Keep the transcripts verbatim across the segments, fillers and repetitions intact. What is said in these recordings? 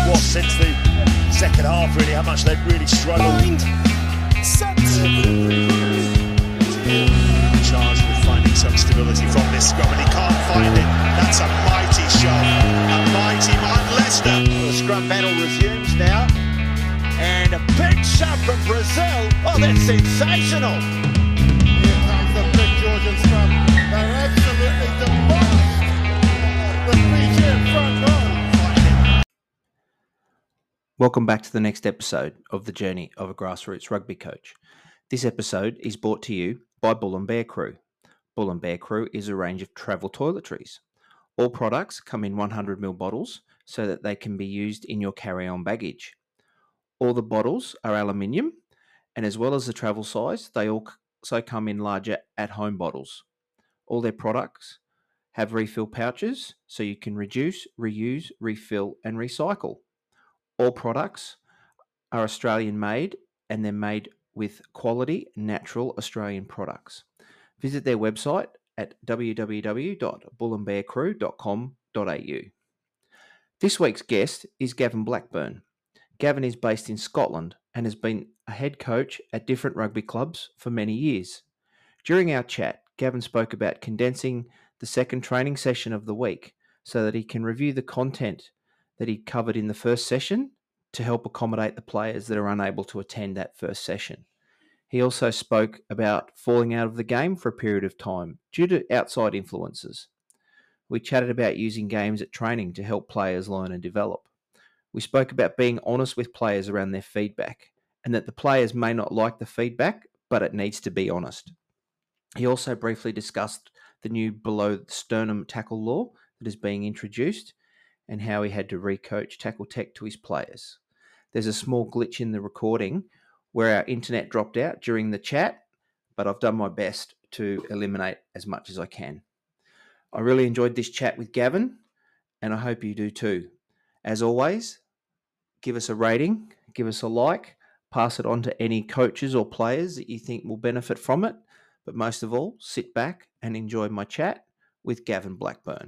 what since the second half, really, how much they've really struggled. Charged with finding some stability from this scrum, and he can't find it. That's a mighty shot, a mighty Mark Leicester. The scrum panel resumes now, and a big shot from Brazil. Oh, that's sensational! Here comes the big Georgian scrum. They're absolutely demolished the Fijian front row. Welcome back to the next episode of The Journey of a Grassroots Rugby Coach. This episode is brought to you by Bull and Bear Crew. Bull and Bear Crew is a range of travel toiletries. All products come in one hundred milliliter bottles so that they can be used in your carry-on baggage. All the bottles are aluminium, and as well as the travel size, they also come in larger at-home bottles. All their products have refill pouches so you can reduce, reuse, refill, and recycle. All products are Australian made, and they're made with quality, natural Australian products. Visit their website at w w w dot bull and bear crew dot com dot a u. This week's guest is Gavin Blackburn. Gavin is based in Scotland and has been a head coach at different rugby clubs for many years. During our chat, Gavin spoke about condensing the second training session of the week so that he can review the content that he covered in the first session to help accommodate the players that are unable to attend that first session. He also spoke about falling out of the game for a period of time due to outside influences. We chatted about using games at training to help players learn and develop. We spoke about being honest with players around their feedback and that the players may not like the feedback, but it needs to be honest. He also briefly discussed the new below the sternum tackle law that is being introduced and how he had to recoach tackle tech to his players. There's a small glitch in the recording where our internet dropped out during the chat, but I've done my best to eliminate as much as I can. I really enjoyed this chat with Gavin, and I hope you do too. As always, give us a rating, give us a like, pass it on to any coaches or players that you think will benefit from it, but most of all, sit back and enjoy my chat with Gavin Blackburn.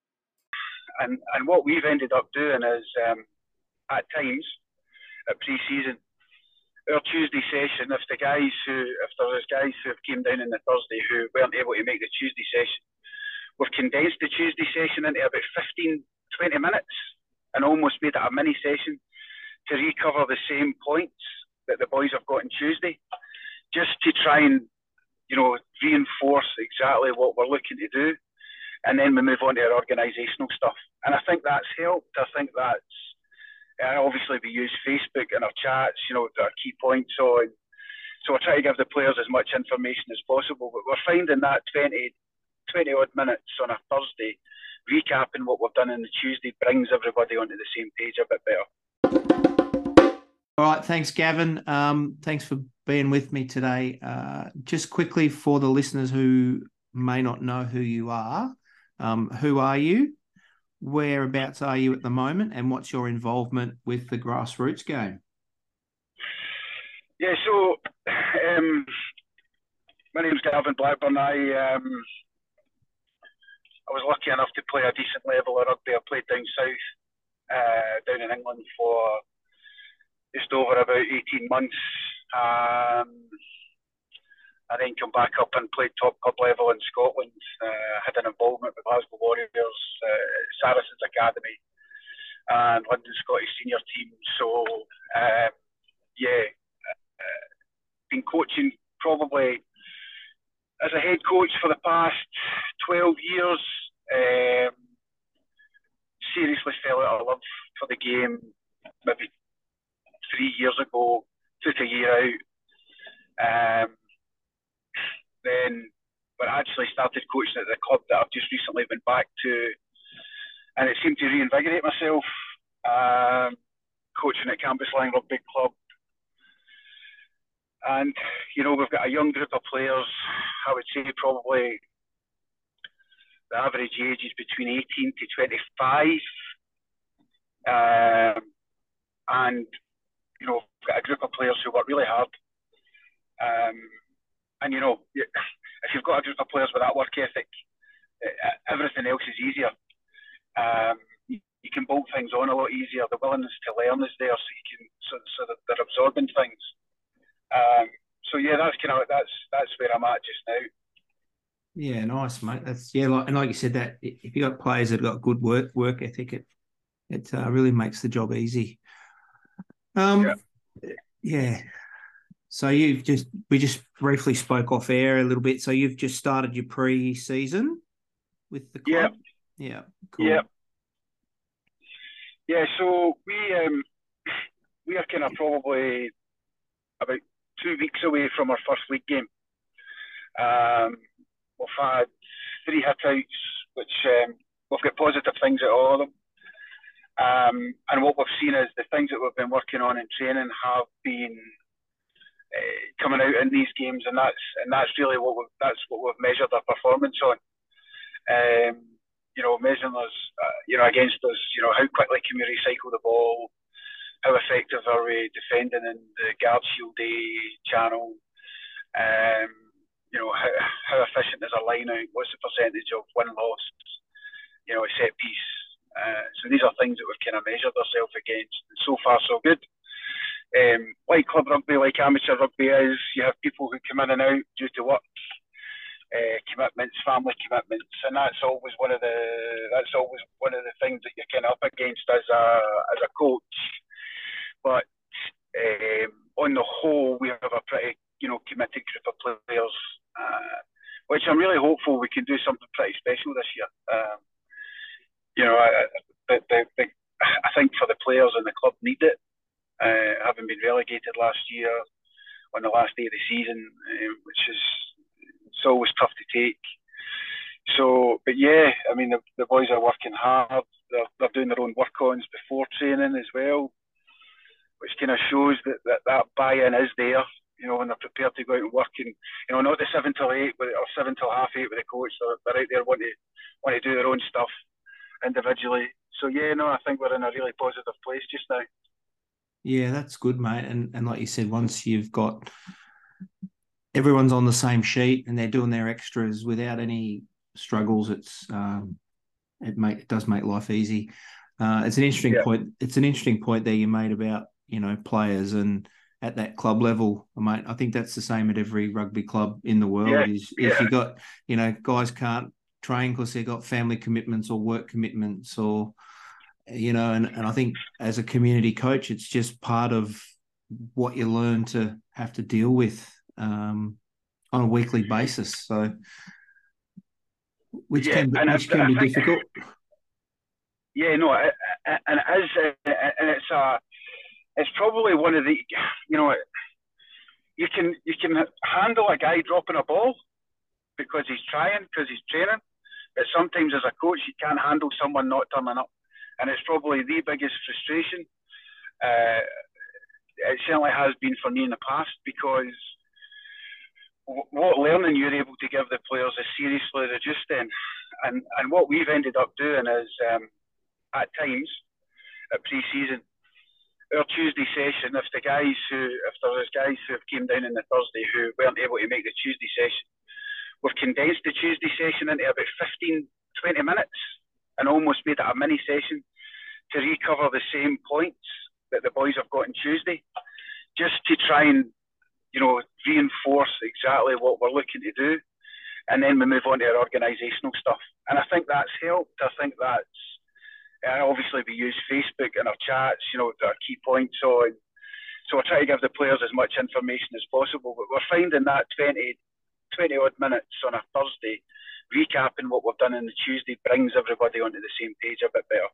And and what we've ended up doing is, um, at times, at pre-season, our Tuesday session, if the guys who, if there was guys who have came down on the Thursday who weren't able to make the Tuesday session, we've condensed the Tuesday session into about fifteen, twenty minutes and almost made it a mini session to recover the same points that the boys have got on Tuesday, just to try and, you know, reinforce exactly what we're looking to do. And then we move on to our organisational stuff. And I think that's helped. I think that's, uh, obviously we use Facebook in our chats, you know, our key points on. So we're trying to give the players as much information as possible. But we're finding that twenty, twenty odd minutes on a Thursday, recapping what we've done on the Tuesday, brings everybody onto the same page a bit better. All right, thanks, Gavin. Um, thanks for being with me today. Uh, just quickly for the listeners who may not know who you are, um, who are you? Whereabouts are you at the moment, and what's your involvement with the grassroots game? Yeah, so um, my name's Gavin Blackburn. I um, I was lucky enough to play a decent level of rugby. I played down south, uh, down in England for just over about eighteen months. Um, I then come back up and played top club level in Scotland. Uh, had an involvement with Glasgow Warriors, uh, Saracens Academy, and London Scottish senior team. So, um, yeah, uh, been coaching probably as a head coach for the past twelve years. Um, seriously fell out of love for the game maybe three years ago. Took a year out. Um, Then, when I actually started coaching at the club that I've just recently been back to, and it seemed to reinvigorate myself. Um, coaching at Cambuslang Rugby Club, and you know we've got a young group of players. I would say probably the average age is between eighteen to twenty-five, um, and you know we've got a group of players who work really hard. Um, And, you know, if you've got a group of players with that work ethic, everything else is easier. Um, you can bolt things on a lot easier. The willingness to learn is there, so you can so, so that they're absorbing things. Um, so yeah, that's kind of that's that's where I'm at just now. Yeah, nice, mate. That's yeah, like, and like you said, that if you got players that got good work work ethic, it it uh, really makes the job easy. Um, yeah. yeah. So you've just we just briefly spoke off air a little bit. So you've just started your pre-season with the club. Yeah. Yeah. Cool. Yeah. Yeah. So we um we are kind of probably about two weeks away from our first league game. Um, we've had three hit-outs, which um, we've got positive things at all of them. Um, and what we've seen is the things that we've been working on in training have been uh, coming out in these games, and that's and that's really what we've, that's what we've measured our performance on. Um, you know, measuring us, uh, you know, against us. You know, how quickly can we recycle the ball? How effective are we defending in the guard shield A channel? Um, you know, how, how efficient is our line out? What's the percentage of win-loss? You know, a set piece. Uh, so these are things that we've kind of measured ourselves against. And so far, so good. Um, like club rugby, like amateur rugby is, you have people who come in and out due to work uh, commitments, family commitments, and that's always one of the that's always one of the things that you're kind of up against as a as a coach. But um, on the whole, we have a pretty you know committed group of players, uh, which I'm really hopeful we can do something pretty special this year. Um, You know, I, the, the, the, I think for the players and the club need it. Uh, having been relegated last year on the last day of the season, uh, which is it's always tough to take. So, but yeah, I mean, the, the boys are working hard. They're, they're doing their own work-ons before training as well, which kind of shows that, that that buy-in is there. You know, when they're prepared to go out and work, and you know, not the seven till eight with, or seven till half eight with the coach. They're, they're out there wanting to want to do their own stuff individually. So yeah, no, I think we're in a really positive place just now. Yeah, that's good, mate. And and like you said, once you've got everyone's on the same sheet and they're doing their extras without any struggles, it's um, it make it does make life easy. Uh, it's an interesting yeah. point. It's an interesting point there you made about you know players and at that club level, mate. I think that's the same at every rugby club in the world. Yeah. Is yeah. if you got you know guys can't train because they've got family commitments or work commitments or, you know, and, and I think as a community coach, it's just part of what you learn to have to deal with um, on a weekly basis. So, which yeah, can be, and which I, can I be think, difficult. Yeah, no, and it is, and it's a, it's probably one of the, you know, you can you can handle a guy dropping a ball because he's trying, because he's training. But sometimes as a coach, you can't handle someone not turning up. And it's probably the biggest frustration. Uh, it certainly has been for me in the past, because what learning you're able to give the players is seriously reduced then. And and what we've ended up doing is, um, at times, at pre-season, our Tuesday session, if the guys who, if there was guys who have came down on the Thursday who weren't able to make the Tuesday session, we've condensed the Tuesday session into about fifteen, twenty minutes and almost made it a mini session to recover the same points that the boys have got on Tuesday, just to try and, you know, reinforce exactly what we're looking to do. And then we move on to our organisational stuff. And I think that's helped. I think that's, and obviously we use Facebook in our chats, you know, our key points on. So we're trying to give the players as much information as possible, but we're finding that twenty, twenty odd minutes on a Thursday, recapping what we've done on the Tuesday, brings everybody onto the same page a bit better.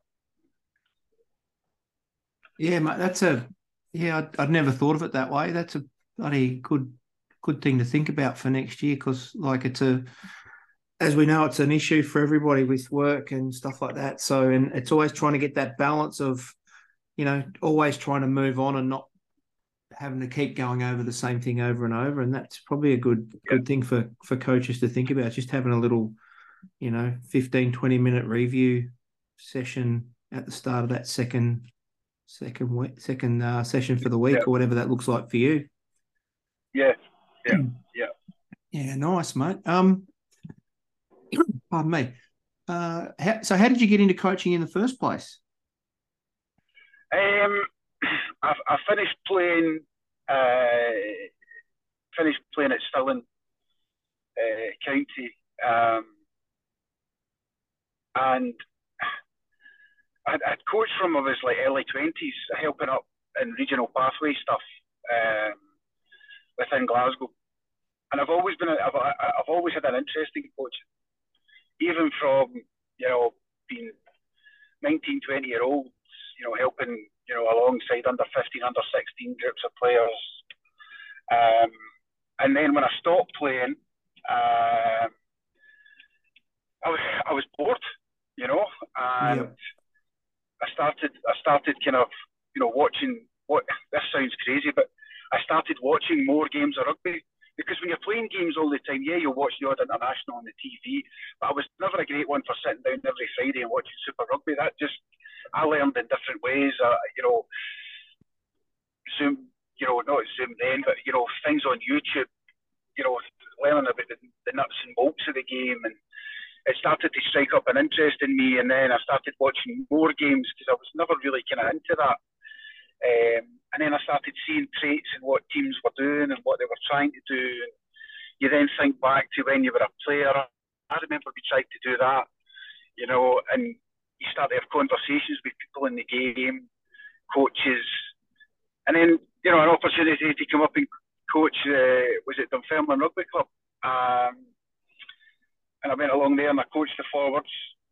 Yeah, mate, that's a yeah. I'd, I'd never thought of it that way. That's a bloody good good thing to think about for next year, because, like, it's a, as we know, it's an issue for everybody with work and stuff like that. So, and it's always trying to get that balance of, you know, always trying to move on and not having to keep going over the same thing over and over. And that's probably a good good thing for for coaches to think about, just having a little, you know, fifteen, twenty minute review session at the start of that second second week, second uh, session for the week, yeah. or whatever that looks like for you. Yeah, yeah, yeah. Yeah, nice, mate. Um, pardon me. Uh, how, so how did you get into coaching in the first place? Um, I, I finished playing. Uh, finished playing at Stirling uh, County, um, and I'd, I'd coached from I was like early twenties, helping up in regional pathway stuff um, within Glasgow. And I've always been, I've, I've always had an interest in coaching, even from you know being nineteen, twenty year olds, you know, helping you know alongside under fifteen, under sixteen groups of players. Um, and then when I stopped playing, uh, I was I was bored, you know, and Yep. I started I started kind of you know watching. What this sounds crazy, but I started watching more games of rugby. Because when you're playing games all the time, yeah, you'll watch the odd international on the T V, but I was never a great one for sitting down every Friday and watching Super Rugby. That just, I learned in different ways, uh, you know, Zoom, you know, not Zoom then, but, you know, things on YouTube, you know, learning about the, the nuts and bolts of the game. And it started to strike up an interest in me. And then I started watching more games because I was never really kind of into that. Um, and then I started seeing traits in what teams were doing and what they were trying to do. And you then think back to when you were a player. I remember we tried to do that, you know, and you start to have conversations with people in the game, coaches, and then, you know, an opportunity to come up and coach, uh, was it Dunfermline Rugby Club? Um, and I went along there and I coached the forwards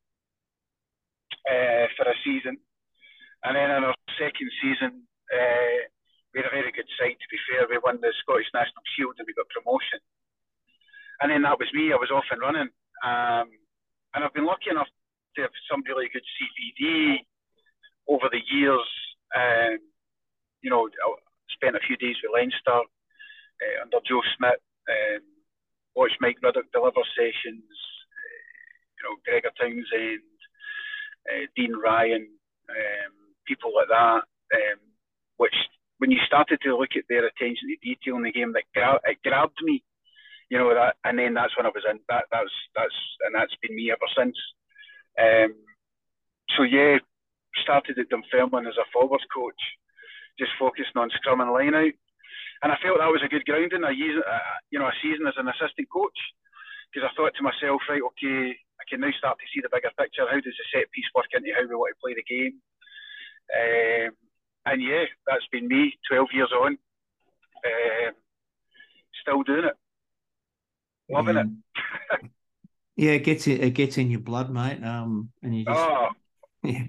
uh, for a season. And then in our second season, uh, we had a very good side, to be fair. We won the Scottish National Shield and we got promotion. And then that was me. I was off and running. Um, and I've been lucky enough to have some really good C P D over the years. Um, you know, I spent a few days with Leinster uh, under Joe Schmidt, um, watched Mike Ruddock deliver sessions, uh, you know, Gregor Townsend, uh, Dean Ryan, um, people like that, um, which when you started to look at their attention to detail in the game, that gra- it grabbed me, you know, that, and then that's when I was in. That that's that's and that's been me ever since. Um, so yeah, started at Dunfermline as a forwards coach, just focusing on scrum and line out, and I felt that was a good grounding. A year, uh, you know, a season as an assistant coach, because I thought to myself, right, okay, I can now start to see the bigger picture. How does the set piece work into how we want to play the game? Um, and yeah, that's been me twelve years on, um, still doing it, loving yeah. it. Yeah, it gets it, it gets in your blood, mate. Um, and you just Oh, yeah.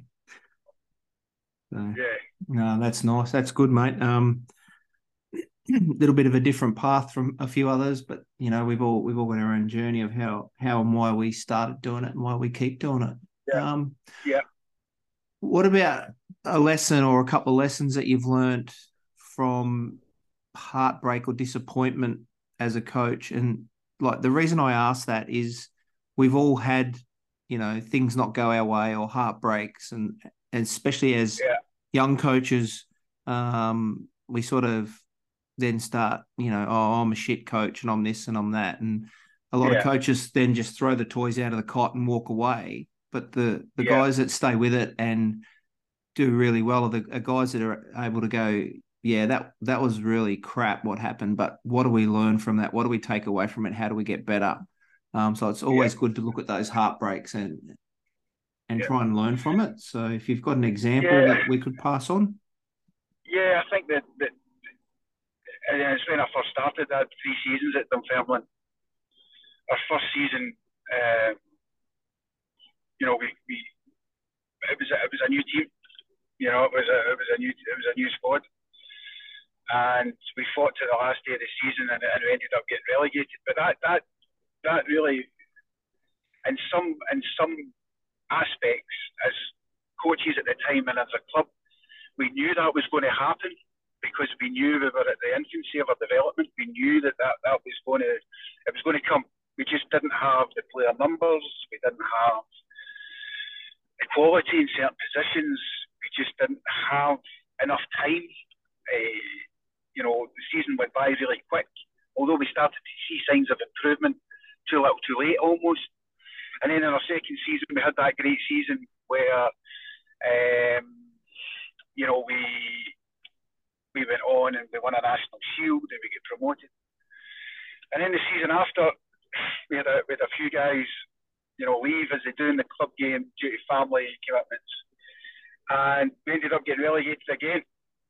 So, yeah, no, that's nice. That's good, mate. Um, little bit of a different path from a few others, but you know, we've all we've all got our own journey of how how and why we started doing it and why we keep doing it. yeah, Um, yeah. what about a lesson or a couple of lessons that you've learned from heartbreak or disappointment as a coach? And like the reason I ask that is we've all had, you know, things not go our way or heartbreaks, and, and especially as Yeah. young coaches, um, we sort of then start, you know, oh, I'm a shit coach and I'm this and I'm that. And a lot Yeah. of coaches then just throw the toys out of the cot and walk away. But the, the Yeah. guys that stay with it and do really well are the are guys that are able to go, yeah, that that was really crap what happened, but what do we learn from that? What do we take away from it? How do we get better? Um, so it's always Yeah. good to look at those heartbreaks and and Yeah. try and learn from it. So if you've got an example Yeah. that we could pass on. Yeah, I think that, that and it's when I first started. I had three seasons at Dunfermline. Our first season, um, you know, we, we it was a, it was a new team. You know, it was a it was a new it was a new squad, and we fought to the last day of the season, and, and we ended up getting relegated. But that that that really, in some in some aspects, as coaches at the time and as a club, we knew that was going to happen because we knew we were at the infancy of our development. We knew that that, that was going to it was going to come. We just didn't have the player numbers. We didn't have equality in certain positions. We just didn't have enough time. Uh, you know, the season went by really quick. Although we started to see signs of improvement, too little, too late, almost. And then in our second season, we had that great season where, um, you know, we we went on and we won a national shield and we get promoted. And then the season after, we had a, we had a few guys, you know, leave as they do in the club game due to family commitments. And we ended up getting relegated again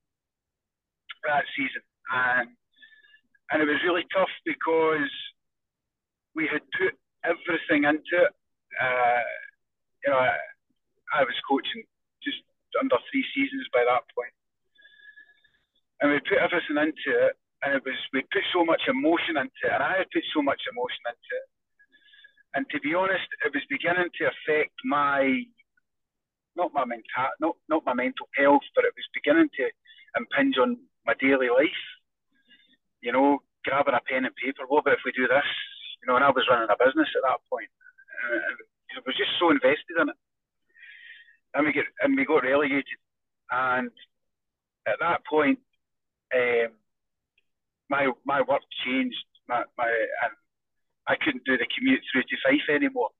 that season. And, and it was really tough because we had put everything into it. Uh, you know, I, I was coaching just under three seasons by that point. And we put everything into it, and it was we put so much emotion into it, and I had put so much emotion into it. And to be honest, it was beginning to affect my not my mental not not my mental health, but it was beginning to impinge on my daily life. You know, grabbing a pen and paper. What about if we do this? You know, and I was running a business at that point, and, and I was just so invested in it. And we get and we got relegated, and at that point. Um, my my work changed. My, my and I couldn't do the commute through to Fife anymore.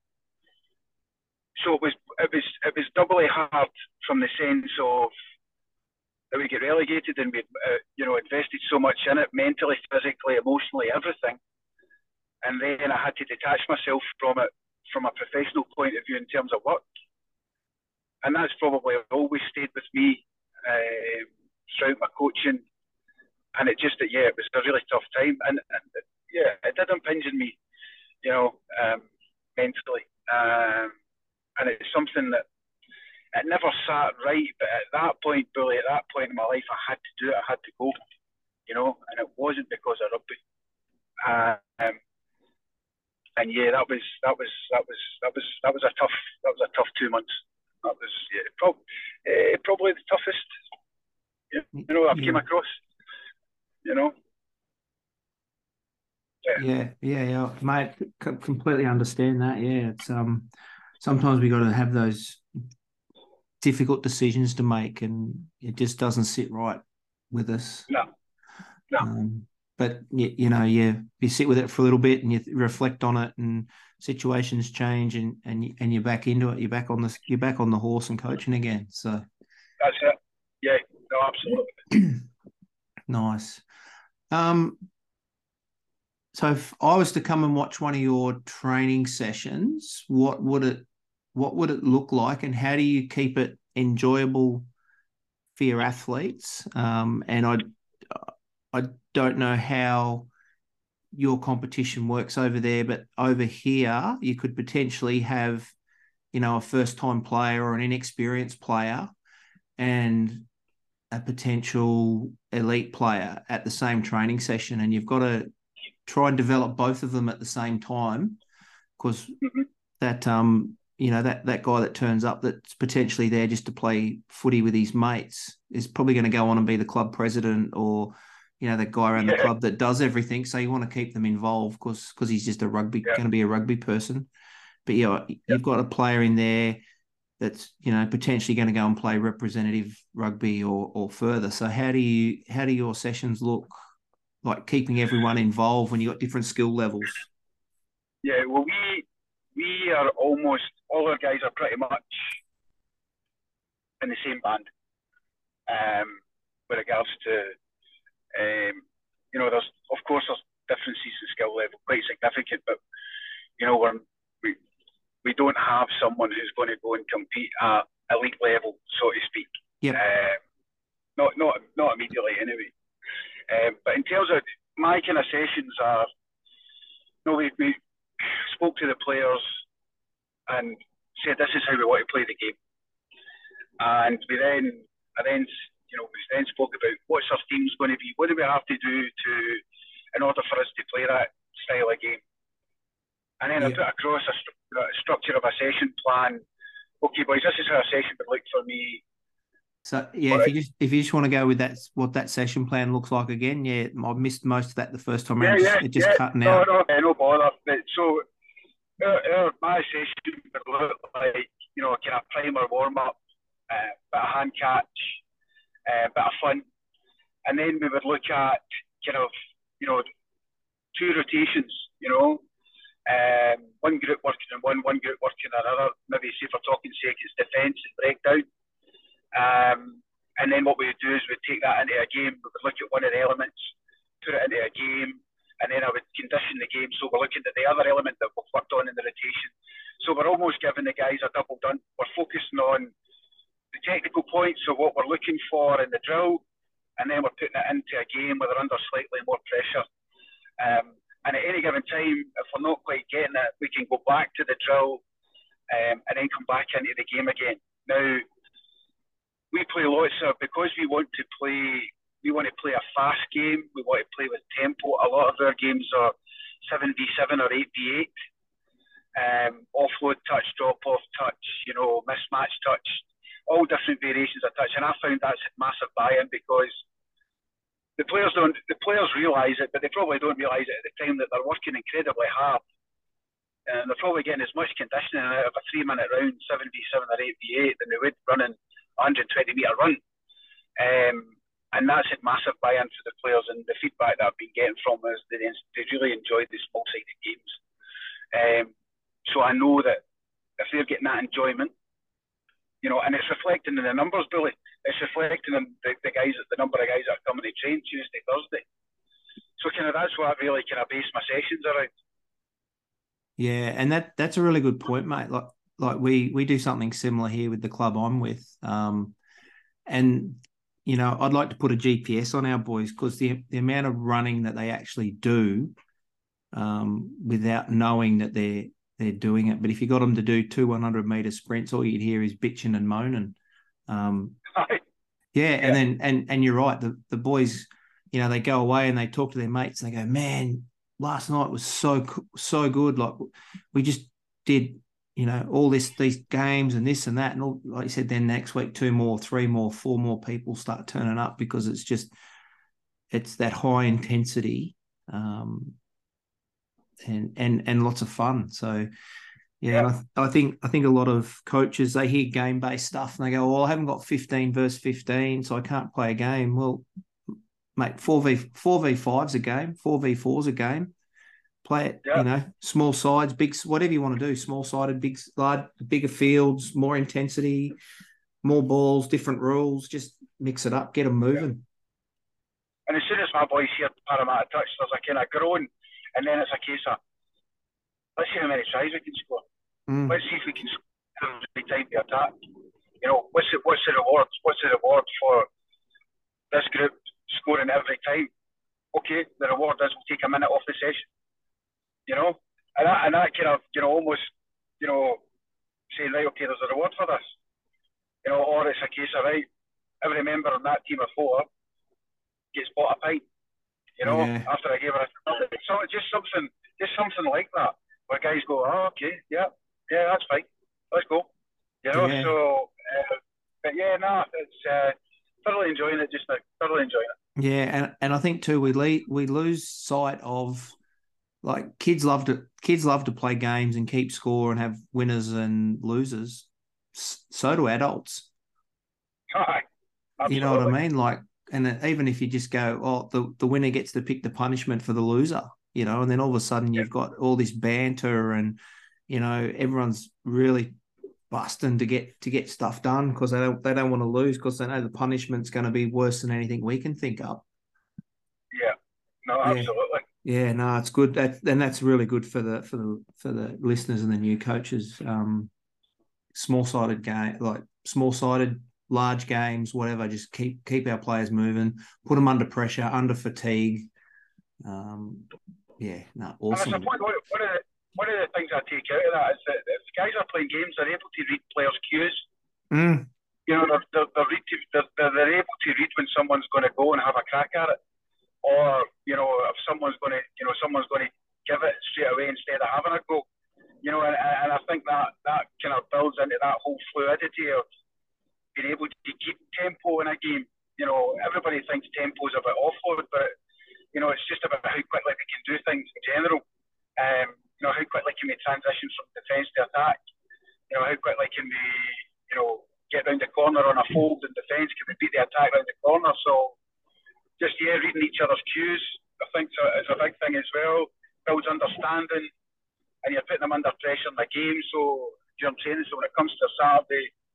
So it was it was it was doubly hard from the sense of that we get relegated and we uh, you know invested so much in it, mentally, physically, emotionally, everything. And then I had to detach myself from it from a professional point of view in terms of work. And that's probably always stayed with me uh, throughout my coaching. And it just, yeah, it was a really tough time. And, and yeah, it did impinge on me, you know, um, mentally. Um, and it's something that it never sat right. But at that point, Bully, at that point in my life, I had to do it. I had to go, you know, and it wasn't because of rugby. Um, and yeah, that was, that was, that was, that was, that was a tough, that was a tough two months. That was yeah, prob- uh, probably the toughest, you know, I've yeah. came across. You know. Yeah. yeah, yeah, yeah, mate. Completely understand that. Yeah, it's um. Sometimes we got to have those difficult decisions to make, and it just doesn't sit right with us. No, no. Um, but you, you know, you you sit with it for a little bit, and you reflect on it, and situations change, and and and you're back into it. You're back on the you're back on the horse and coaching again. So that's it. Yeah, no, absolutely. Nice. Um, so if I was to come and watch one of your training sessions, what would it what would it look like, and how do you keep it enjoyable for your athletes? Um, and I I don't know how your competition works over there, but over here you could potentially have, you know, a first-time player or an inexperienced player and a potential elite player at the same training session, and you've got to try and develop both of them at the same time, because mm-hmm. that um you know that that guy that turns up that's potentially there just to play footy with his mates is probably going to go on and be the club president, or you know that guy around yeah. the club that does everything. So you want to keep them involved because because he's just a rugby yeah. going to be a rugby person. But yeah, you've yep. got a player in there that's, you know, potentially going to go and play representative rugby or or further. So how do you how do your sessions look like, keeping everyone involved when you've got different skill levels? Yeah, well, we we are almost all our guys are pretty much in the same band. Um, with regards to, um, you know, there's of course there's differences in skill level, quite significant, but you know we're, we we don't have someone who's going to go and compete at elite level, so to speak. Yeah. Um, not not not immediately anyway. Um, but in terms of my kind of sessions are, you know, we, we spoke to the players and said this is how we want to play the game, and we then and then you know we then spoke about what's our team's going to be, what do we have to do to in order for us to play that style of game, and then yeah. I put across a, st- a structure of a session plan. Okay, boys, this is how a session would look for me. So yeah, All if right. you just if you just want to go with that, what that session plan looks like again, yeah, I missed most of that the first time Yeah, around. yeah, Just, it just yeah. cutting no, out. No, no, no bother. But so our, our, my session would look like, you know, kind of primer warm up, uh, bit of hand catch, uh, bit of fun, and then we would look at kind of, you know, two rotations, you know. Um, one group working on one, one group working on another. Maybe say for talking sake, it's defence and breakdown. Um, and then what we would do is we'd take that into a game. We would look at one of the elements, put it into a game, and then I would condition the game. So we're looking at the other element that we've worked on in the rotation. So we're almost giving the guys a double done. We're focusing on the technical points of what we're looking for in the drill, and then we're putting it into a game where they're under slightly more pressure. Um, and at any given time, if we're not quite getting it, we can go back to the drill um, and then come back into the game again. Now, we play lots of, because we want to play, we want to play a fast game, we want to play with tempo. A lot of our games are seven v seven or eight v eight. Um, offload touch, drop-off touch, you know, mismatch touch, all different variations of touch. And I found that's a massive buy-in because the players don't, the players realise it, but they probably don't realise it at the time that they're working incredibly hard. And they're probably getting as much conditioning out of a three-minute round, seven v seven or eight v eight, than they would running a one hundred twenty metre run. Um, and that's a massive buy-in for the players, and the feedback that I've been getting from is they, they really enjoy the small-sided games. Um, so I know that if they're getting that enjoyment, you know, and it's reflecting in the numbers, Billy. It's reflecting in the, the guys, the number of guys that are coming to train Tuesday, Thursday. So kind of that's what I really kind of base my sessions around. Yeah, and that that's a really good point, mate. Like like we we do something similar here with the club I'm with, um, and you know I'd like to put a G P S on our boys because the the amount of running that they actually do, um, without knowing that they're they're doing it. But if you got them to do two one hundred meter sprints, all you'd hear is bitching and moaning. Um, yeah, and yeah. then and and you're right. The the boys, you know, they go away and they talk to their mates and they go, man, last night was so so good. Like we just did, you know, all this these games and this and that, and all, like you said. Then next week, two more, three more, four more people start turning up because it's just it's that high intensity, um, and and and lots of fun. So yeah, yeah. And I, I think I think a lot of coaches, they hear game based stuff and they go, well, I haven't got fifteen versus fifteen, so I can't play a game. Well, mate, four v four v five's a game, four v four's a game. Play it, yeah. You know, small sides, big, whatever you want to do. Small sided, big, large, bigger fields, more intensity, more balls, different rules. Just mix it up, get them moving. Yeah. And as soon as my boys hear Parramatta touch, there's a kind of groan, and then it's a case of let's see how many tries we can score. Mm. Let's see if we can score every time we attack. You know, what's the what's the reward? What's the reward for this group scoring every time? Okay, the reward is we'll take a minute off the session. You know, and that, and that kind of, you know, almost, you know, saying, right, okay, there's a reward for this. You know, or it's a case of, right, every member on that team of four gets bought a pint. You know, yeah. After I gave her a so just something, just something like that, where guys go, oh, okay, yeah, yeah, that's fine, let's go. You know, yeah. so, uh, but yeah, no, it's uh, thoroughly enjoying it just now, thoroughly enjoying it. Yeah, and and I think too, we le- we lose sight of. Like kids love to kids love to play games and keep score and have winners and losers. So do adults. Hi. You know what I mean? Like, and even if you just go, oh, the, the winner gets to pick the punishment for the loser, you know, and then all of a sudden you've got all this banter and, you know, everyone's really busting to get to get stuff done because they don't they don't want to lose because they know the punishment's going to be worse than anything we can think up. Yeah. No, absolutely. Yeah. Yeah, no, it's good. That and that's really good for the for the for the listeners and the new coaches. Um, small sided game, like small sided, large games, whatever. Just keep keep our players moving, put them under pressure, under fatigue. Um, yeah, no, awesome. And point, one, one, of the, one of the things I take out of that is that if guys are playing games, they're able to read players' cues. Mm. You know, they're they're, they're, read to, they're they're able to read when someone's going to go and have a crack at it. Or, you know, if someone's going to, you know, someone's going to give it straight away instead of having a go. You know, and, and I think that, that kind of builds into that whole fluidity of being able to keep tempo in a game. You know, everybody thinks tempo is about offload, but, you know, it's just about how quickly they can do things in general. Um, you know, how quickly can we transition from defence to attack? You know, how quickly can we, you know, get round the corner on a fold in defence? Can we beat the attack round the corner? So, just, yeah, reading each other's cues, I think is a big thing as well. Builds understanding, and you're putting them under pressure in the game. So, you know what I'm saying? So, when it comes to Saturday,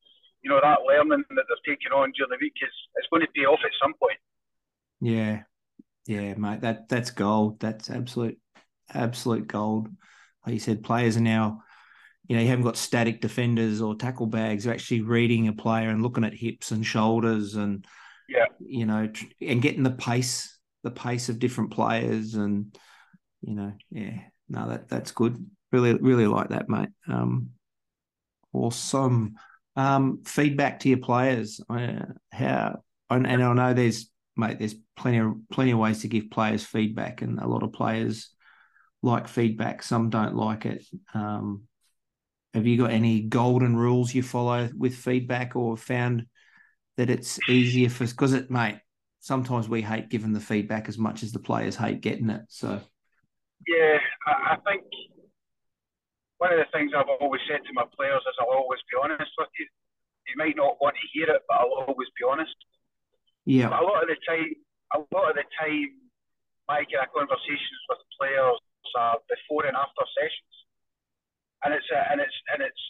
you know, that learning that they're taking on during the week is it's going to pay off at some point. Yeah, yeah, mate. That that's gold. That's absolute, absolute gold. Like you said, players are now, you know, you haven't got static defenders or tackle bags. They're actually reading a player and looking at hips and shoulders and, yeah, you know, and getting the pace, the pace of different players, and you know, yeah, no, that that's good. Really, really like that, mate. Um, awesome. Um, feedback to your players. Uh, how and, and I know there's, mate, there's plenty of plenty of ways to give players feedback, and a lot of players like feedback. Some don't like it. Um, have you got any golden rules you follow with feedback, or found that it's easier for, because it, mate, sometimes we hate giving the feedback as much as the players hate getting it. So yeah, I, I think one of the things I've always said to my players is I'll always be honest with you. You might not want to hear it, but I'll always be honest. yeah, But a lot of the time, a lot of the time, my kind of conversations with players are before and after sessions, and it's a, and it's and it's.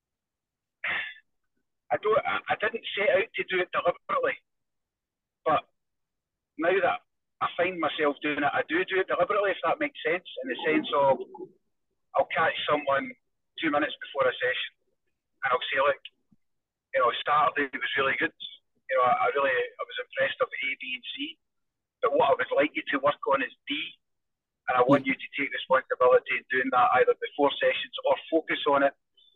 I don't. I, I didn't set out to do it deliberately, but now that I find myself doing it, I do do it deliberately. If that makes sense, in the sense of I'll catch someone two minutes before a session, and I'll say, like, you know, Saturday was really good. You know, I, I really I was impressed with A, B, and C. But what I would like you to work on is D, and I want you to take responsibility in doing that either before sessions or focus on it.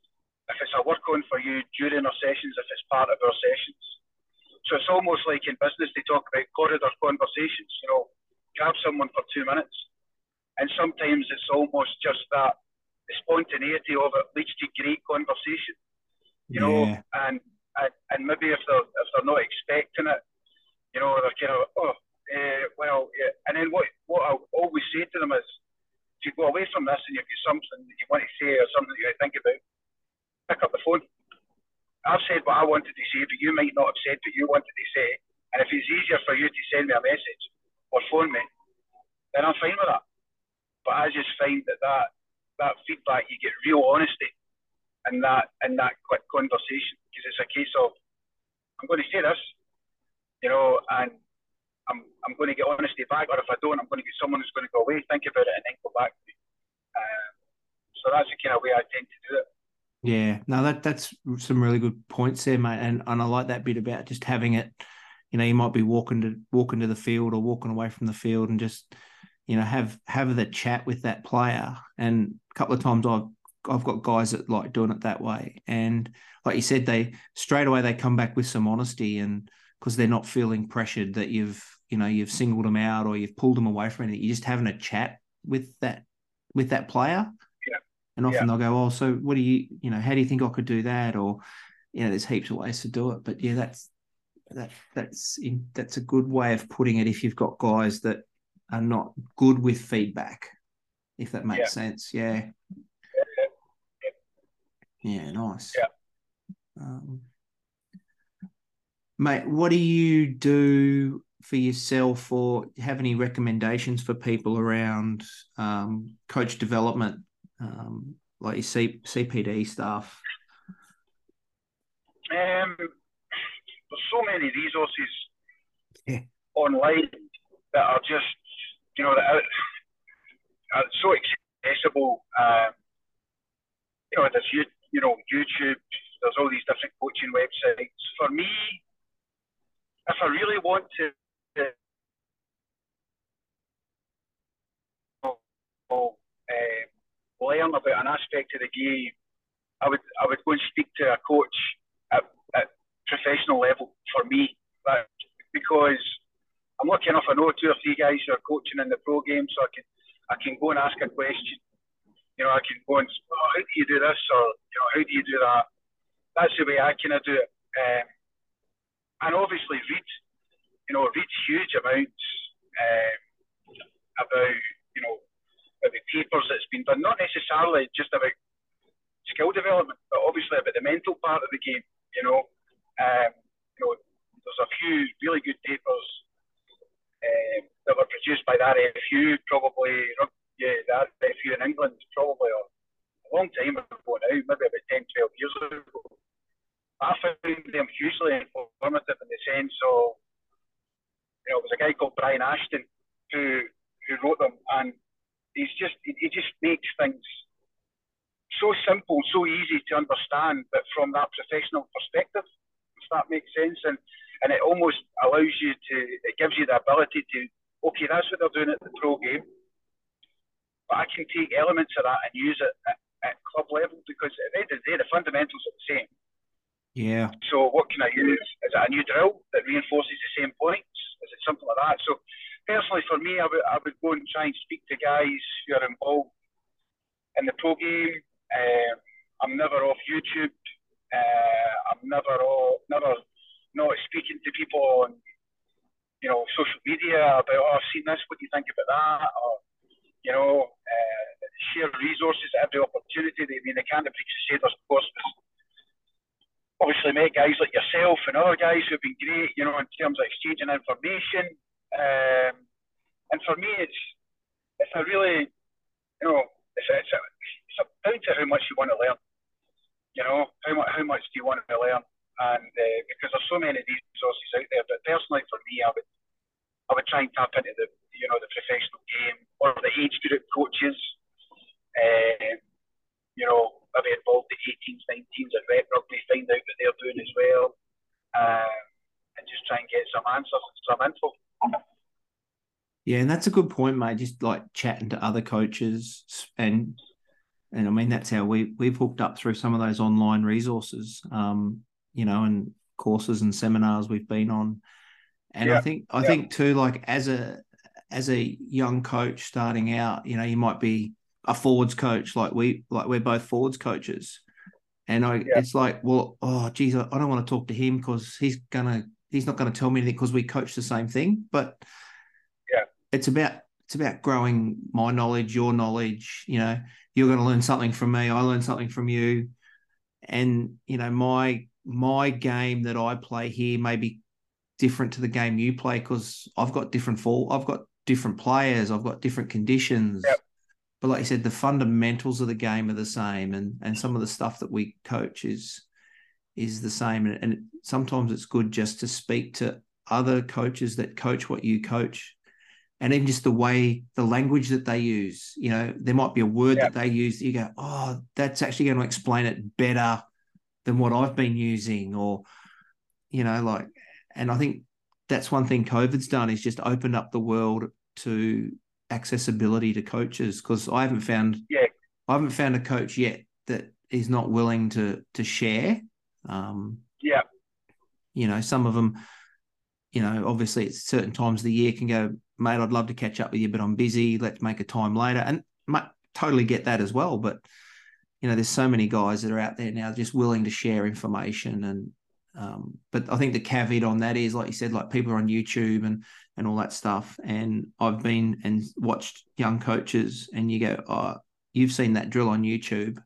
If it's a work on for you during our sessions, if it's part of our sessions. So it's almost like in business they talk about corridor conversations. You know, grab someone for two minutes, and sometimes it's almost just that the spontaneity of it leads to great conversation. You know, yeah, and, and and maybe if they're if they're not expecting it, you know, they're kind of oh. Uh, well, yeah. And then what what I always say to them is, if you go away from this and you've got something that you want to say or something that you think about, pick up the phone. I've said what I wanted to say, but you might not have said what you wanted to say. And if it's easier for you to send me a message or phone me, then I'm fine with that. But I just find that that, that feedback, you get real honesty in that in that quick conversation, because it's a case of, I'm going to say this, you know, and I'm I'm going to get honesty back, or if I don't, I'm going to get someone who's going to go away, think about it, and then go back to me. Um, so that's the kind of way I tend to do it. yeah. No, that that's some really good points there, mate. And and I like that bit about just having it. You know, you might be walking to walking to the field or walking away from the field, and just, you know, have have the chat with that player. And a couple of times I've I've got guys that like doing it that way, and like you said, they straight away they come back with some honesty, and because they're not feeling pressured that you've, you know, you've singled them out or you've pulled them away from anything. You're just having a chat with that with that player. Yeah. And often Yeah. they'll go, oh, so what do you, you know, how do you think I could do that? Or, you know, there's heaps of ways to do it. But yeah, that's that that's that's a good way of putting it if you've got guys that are not good with feedback, if that makes Yeah. sense. Yeah. Yeah, nice. Yeah. Um, mate, what do you do for yourself, or have any recommendations for people around um, coach development, um, like your C- CPD stuff? Um, there's so many resources Yeah. online that are just, you know, that are, are so accessible. Um, you know, there's you, you know, YouTube. There's all these different coaching websites. For me, if I really want to uh, learn about an aspect of the game, I would I would go and speak to a coach at, at professional level for me, but because I'm lucky enough I know two or three guys who are coaching in the pro game, so I can I can go and ask a question. You know, I can go and oh, how do you do this, or you know, how do you do that? That's the way I kind of do it. Um, and obviously read, you know, read huge amounts um, about, you know, about the papers that's been done, not necessarily just about skill development, but obviously about the mental part of the game. You know, um, you know, there's a few really good papers um, that were produced by the R F U, probably, yeah, the R F U in England, probably a long time ago now, maybe about ten, twelve years ago. I found you know, there's a guy called Brian Ashton who who wrote them, and he's just he, he just makes things so simple, so easy to understand, but from that professional perspective, if that makes sense, and and it almost allows you to, it gives you the ability to, okay, that's what they're doing at the pro game, but I can take elements of that and use it at, at club level, because at the end of the day, the fundamentals are the same. Yeah. So what can I use? Is it a new drill that reinforces the same points? Is it something like that? So personally, for me, I would, I would go and try and speak to guys who are involved in the pro game. Um, I'm never off YouTube. Uh, I'm never off, never not speaking to people on, you know, social media about, oh, I've seen this, what do you think about that? Or, you know, uh, share resources at every opportunity. I mean, the Canterbury Crusaders, of course, was obviously met guys like yourself and other guys who've been great, you know, in terms of exchanging information. Um, and for me, it's it's a really, you know, it's a, it's a, it's a down to how much you want to learn. You know, how much how much do you want to learn? And uh, because there's so many of these resources out there. But personally, for me, I would I would try and tap into the, you know, the professional game or the age group coaches. Uh, you know, maybe involved the eighteens, nineteens and rep rugby, find out what they're doing as well, um, and just try and get some answers and some info. Yeah, and that's a good point, mate. Just like chatting to other coaches, and and I mean that's how we we've hooked up through some of those online resources, um, you know, and courses and seminars we've been on. And yeah. I think I yeah. think too, like as a as a young coach starting out, you know, you might be a forwards coach, like we like we're both forwards coaches, and I yeah. it's like, well, oh geez, I, I don't want to talk to him because he's gonna he's not gonna tell me anything because we coach the same thing. But yeah, it's about it's about growing my knowledge, your knowledge. You know, you're going to learn something from me, I learn something from you, and you know, my my game that I play here may be different to the game you play because I've got different fall, I've got different players, I've got different conditions. Yep. But like you said, the fundamentals of the game are the same, and and some of the stuff that we coach is is the same. And, and sometimes it's good just to speak to other coaches that coach what you coach, and even just the way, the language that they use. You know, there might be a word Yep. that they use that you go, oh, that's actually going to explain it better than what I've been using, or you know, like. And I think that's one thing COVID's done is just opened up the world to accessibility to coaches, because I haven't found yeah. I haven't found a coach yet that is not willing to to share. Um, yeah. You know, some of them, you know, obviously at certain times of the year can go, mate, I'd love to catch up with you, but I'm busy. Let's make a time later. And mate, totally get that as well. But, you know, there's so many guys that are out there now just willing to share information. And Um, but I think the caveat on that is, like you said, like people are on YouTube and, and all that stuff. And I've been and watched young coaches, and you go, oh, you've seen that drill on YouTube,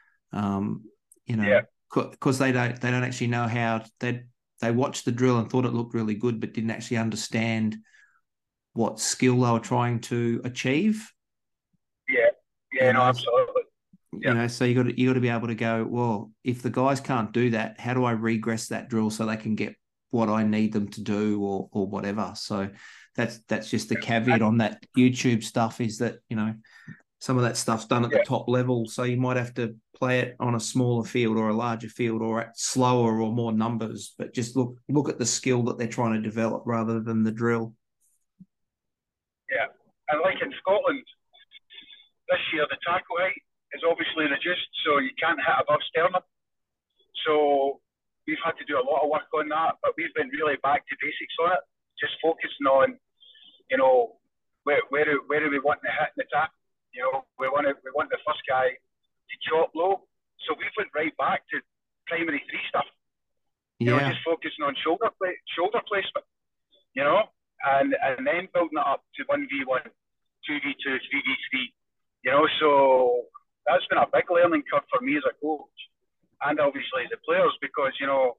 um, you know, because yeah. they don't they don't actually know how they they watched the drill and thought it looked really good, but didn't actually understand what skill they were trying to achieve. Yeah, yeah, you no, know? absolutely. You yeah. know, so you got to, you got to be able to go, well, if the guys can't do that, how do I regress that drill so they can get what I need them to do, or or whatever. So that's that's just the caveat on that YouTube stuff, is that, you know, some of that stuff's done at yeah. the top level. So you might have to play it on a smaller field or a larger field, or at slower or more numbers, but just look look at the skill that they're trying to develop rather than the drill. Yeah. And like in Scotland, this year the tackle height is obviously reduced, so you can't hit above sternum. So we've had to do a lot of work on that, but we've been really back to basics on it, just focusing on, you know, where where do, where do we want to hit in the tackle? You know, we want to, we want the first guy to chop low. So we went right back to primary three stuff. You yeah. know, just focusing on shoulder play, shoulder placement. You know, and and then building it up to one v one, two v two, three v three. You know, so that's been a big learning curve for me as a coach, and obviously as the players, because, you know,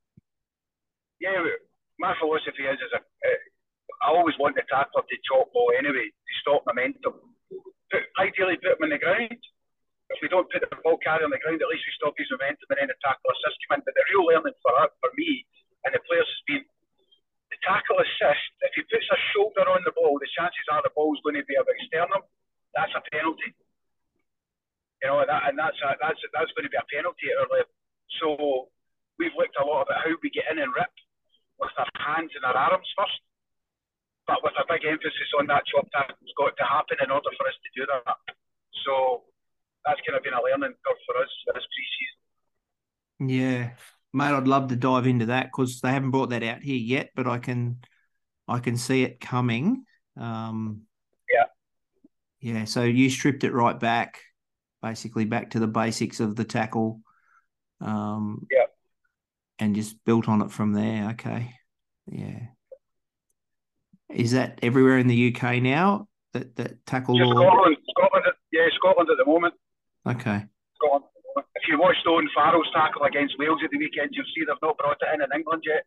yeah, my philosophy is, is a, uh, I always want the tackler to chop low anyway, to stop momentum. Put, ideally put him on the ground. If we don't put the ball carrier on the ground, at least we stop his momentum, and then the tackle assist come in. But the real learning for, for me and the players has been, the tackle assist, if he puts a shoulder on the ball, the chances are the ball's going to be about sternum. That's a penalty. You know, that, and that's a, that's that's going to be a penalty at our level. So we've looked a lot about how we get in and rip with our hands and our arms first, but with a big emphasis on that chop tackle's got to happen in order for us to do that. So that's kind of been a learning curve for us this pre-season. Yeah, mate, I'd love to dive into that because they haven't brought that out here yet, but I can, I can see it coming. Um, yeah, yeah. So you stripped it right back, basically back to the basics of the tackle. Um, yeah, and just built on it from there. Okay, yeah. Is that everywhere in the U K now? That that tackle yeah, law? Scotland, Scotland, yeah, Scotland at the moment. Okay. Scotland. If you watched Owen Farrell's tackle against Wales at the weekend, you'll see they've not brought it in in England yet.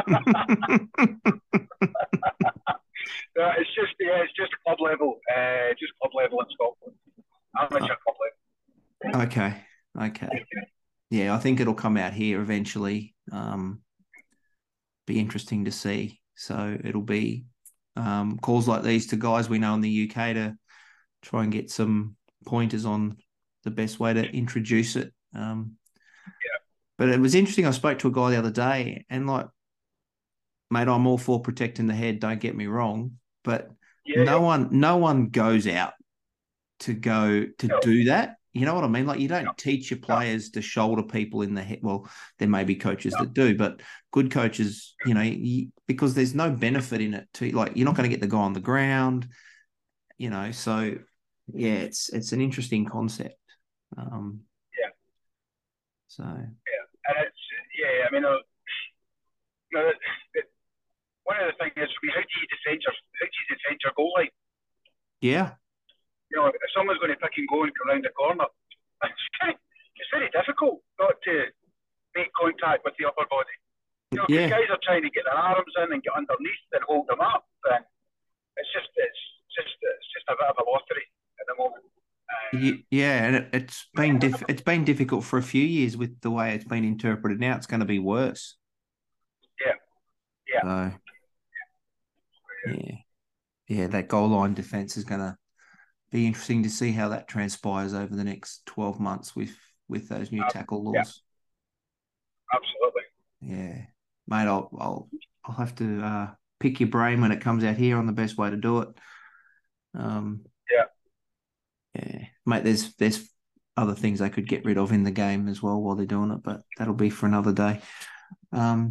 uh, it's just, yeah, it's just club level, uh, just club level in Scotland. Amateur oh. club level. Okay, okay. Yeah, I think it'll come out here eventually. Um, be interesting to see. So it'll be um, calls like these to guys we know in the U K to try and get some pointers on the best way to introduce it. Um, yeah. But it was interesting. I spoke to a guy the other day and like, mate, I'm all for protecting the head. Don't get me wrong, but yeah, no yeah. one, no one goes out to go to no. do that. You know what I mean? Like you don't no. teach your players no. to shoulder people in the head. Well, there may be coaches no. that do, but good coaches, you know, you, because there's no benefit in it to like, you're not going to get the guy on the ground, you know? So yeah, it's, it's an interesting concept. Um, yeah. So. Yeah. And it's, yeah, I mean, uh, you know, it, it, one of the things is, how do you defend your, how do you defend your goal line? Yeah. You know, if someone's going to pick and go and come around the corner, it's very difficult not to make contact with the upper body. You know, yeah. guys are trying to get their arms in and get underneath and hold them up, and it's just, it's just, it's just a bit of a lottery at the moment. Uh, yeah, and it, it's been diff- it's been difficult for a few years with the way it's been interpreted. Now it's going to be worse. Yeah, yeah, so, yeah, yeah. yeah that goal line defence is going to be interesting to see how that transpires over the next twelve months with, with those new tackle laws. Yeah. Absolutely. Yeah, mate. I'll I'll I'll have to uh, pick your brain when it comes out here on the best way to do it. Um. Yeah. Yeah, mate. There's there's other things they could get rid of in the game as well while they're doing it, but that'll be for another day. Um.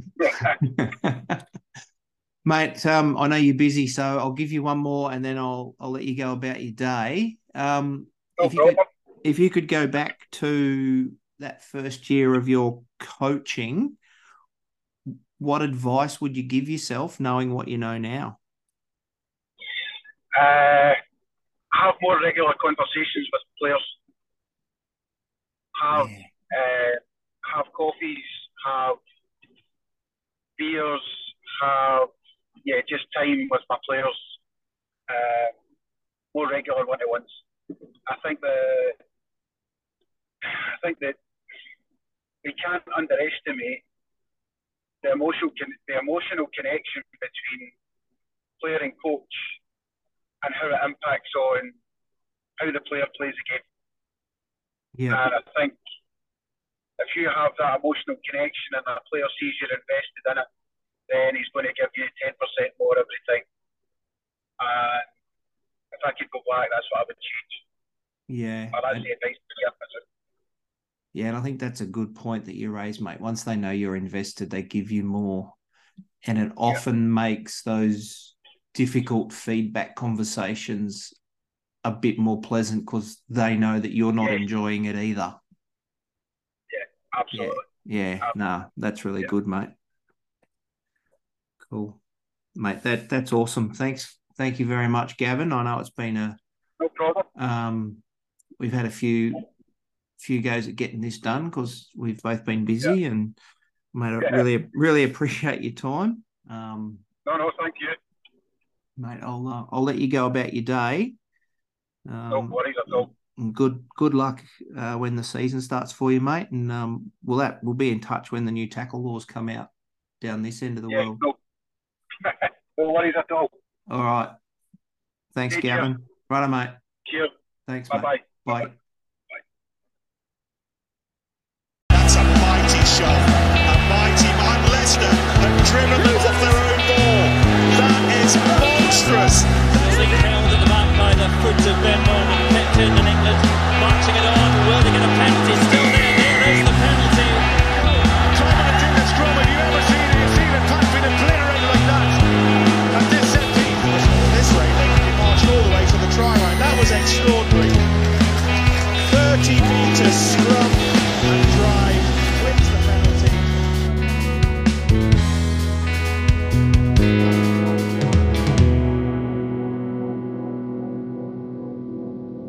Mate, um, I know you're busy, so I'll give you one more, and then I'll I'll let you go about your day. Um, no if you could, if you could go back to that first year of your coaching, what advice would you give yourself, knowing what you know now? Uh, have more regular conversations with players. Have yeah. uh, have coffees. Have beers. Have Yeah, just time with my players, uh, more regular one-to-ones. I think the, I think that we can't underestimate the emotional, the emotional connection between player and coach, and how it impacts on how the player plays the game. Yeah. And I think if you have that emotional connection and the player sees you're invested in it, then he's going to give you ten percent more every time. And if I could go back, that's what I would change. Yeah. But that's and, the advice to the yeah, and I think that's a good point that you raised, mate. Once they know you're invested, they give you more. And it often yeah. makes those difficult feedback conversations a bit more pleasant because they know that you're not yeah. enjoying it either. Yeah, absolutely. Yeah, yeah. Absolutely. Nah, that's really yeah. good, mate. Cool, mate. That that's awesome. Thanks, thank you very much, Gavin. I know it's been a no problem. Um, we've had a few few goes at getting this done because we've both been busy, yeah. and mate, I yeah. really really appreciate your time. Um, no, no, thank you, mate. I'll uh, I'll let you go about your day. Um, no worries at all. Good good luck uh, when the season starts for you, mate. And um, we'll that we'll be in touch when the new tackle laws come out down this end of the yeah, world. No. No worries at all. All right. Thanks, Take care. Gavin. Righto, mate. Cheers. Thanks, Bye-bye. mate. Bye.